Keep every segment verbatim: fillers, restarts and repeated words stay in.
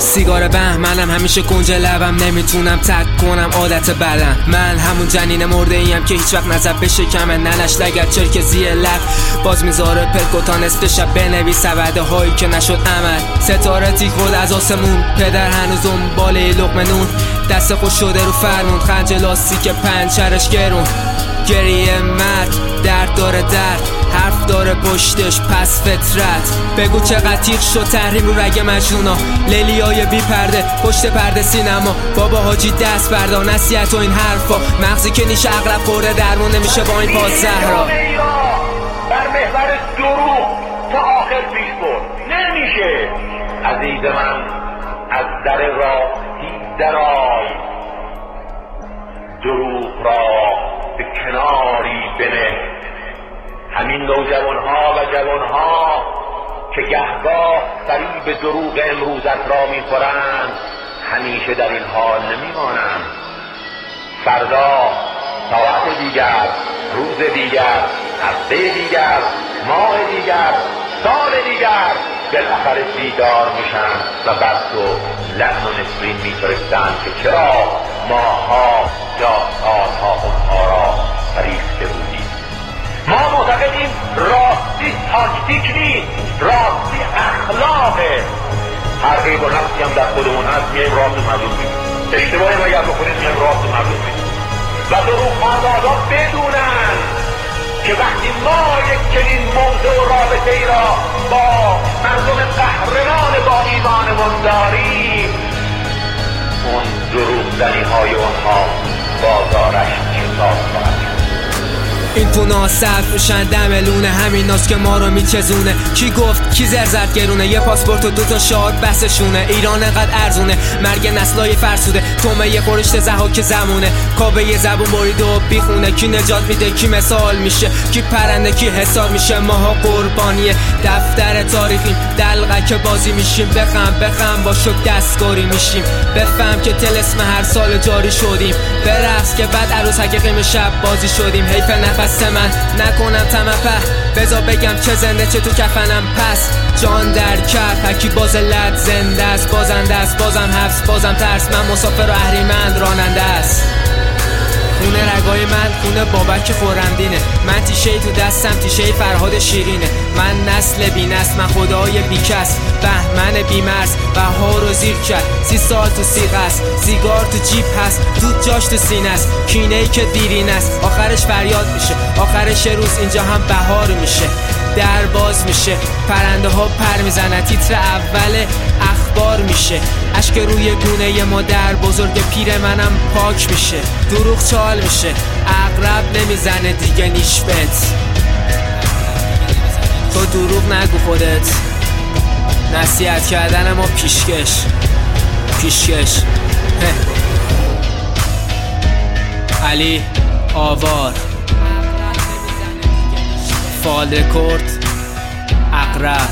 سیگار بهمنم، همیشه کنج لبم، نمیتونم تک کنم عادت بدم. من همون جنین مرده ایم که هیچ وقت نزد بشه کمه، ننش لگر چرک زیر لب باز میذاره پلکو تا نصف شب بنویس وعده هایی که نشد عمل. ستاره تیک خود از آسمون، پدر هنوز دنباله لقمه نون، دست خوش شده رو فرمون، خنج لاستیک پنچرش گرون. گریه مرد درد داره درد، حرف داره پشتش پس فطرت. بگو چقدر تیغ شد تحریم رو رگ مجنونا، لیلیای بی پرده پشت پرده سینما. بابا حاجی دست بردار نصیحت و این حرفا، مغزی که نیشه اغلب خورده درمون نمیشه با این پاس زهرا. بر محور دروغ تا آخر پیش برد نمیشه. عزیز من از در راستی درآی، دروغ را به کناری بنه. همین نوجوانها و جوانها که گهگاه فریب دروغ امروزت را میخورند همیشه در این حال نمیمانند. فردا، ساعت دیگر، روز دیگر، هفته دیگر، ماه دیگر، سال دیگر بالاخره بیدار میشن و بر تو لعن و نفرین میفرستند که چرا ماها یا سالها اونها را فریفته بودیم. ما معتقدیم راستی تاکتیک نیست، راستی اخلاقه. هر عیب و نقصی هم در خودمون هست میایم راست و مظلوم میگیم، اشتباهی هم اگر بکنیم میایم راست و مظلوم میگیم. و دروغ آزادا بدونن که وقتی ما یک چنین موضوع و رابطه ای را با مردم قهرمان با ایمانمون داریم، اون دروغ زنی های اونها بازارش کتاب خواهد. این پونا صرف میشن دم لونه، همین ناس که ما رو میچزونه. کی گفت کی زر زد گرونه، یه پاسپورت و دوتا شاد بسشونه. ایران انقدر ارزونه، مرگ نسلای فرسوده، تومه یه خورشت زحاک زمونه. کابه یه زبون برید و بیخونه، کی نجات میده کی مثال میشه، کی پرنده کی حساب میشه. ماها قربانیه دفتر تاریخیم، دلقه که بازی میشیم. بخم بخم با شک دستکاری میشیم، بفهم که تلسم هر سال جاری شدیم. برقص که بعد عروس حقیقیم شب بازی شدیم. حیف نفس من نکنم تمام په، بذار بگم چه زنده چه تو کفنم. پس جان در کف هکی باز لد زنده است، بازنده است بازم حبس بازم ترس. من مسافر و اهریمند راننده است. خونه رگای من خونه بابک خورمدینه، من تیشه تو دستم تیشه فرهاد شیرینه. من نسل بی نسل، من خدای بی کس، بهمن بی مرز بهار رو زیر کرد. سی سال تو سیغ است، سیگار تو جیب هست، دود جاش تو سینه است. کینه ای که دیرین است آخرش فریاد میشه، آخرش روز اینجا هم بهار میشه. در باز میشه، پرنده ها پر میزنن، تیتر اول اخبار میشه. اشک روی گونه مادر بزرگ پیر منم پاک میشه. دروغ چال میشه، عقرب نمیزنه دیگه نیشبت. تو دروغ نگو خودت، نصیحت کردن ما پیشکش پیشکش. علی آوار، فال رکورد، عقرب.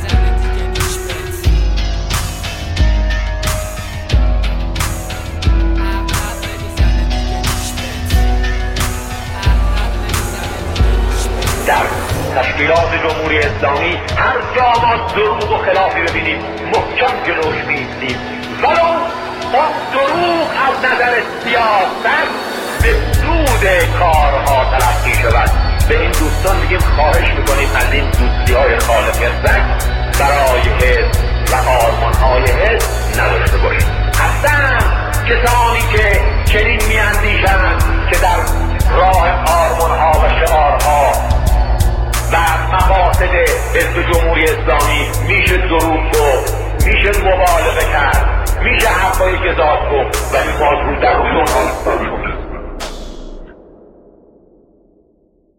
در تشکیلات جمهوری اسلامی هر جا ما دروغ و خلافی ببینیم محکم جلوش می‌ایستیم، ولو اون دروغ از نظر سیاست به سود کارها تلقی شود. به این دوستان میگیم خواهش میکنیم از این دوستی‌های خالق رزق برای حزب و آرمان‌های حزب نداشته باشید. اصلا کسانی که چنین میاندیشند که در راه آرمان‌ها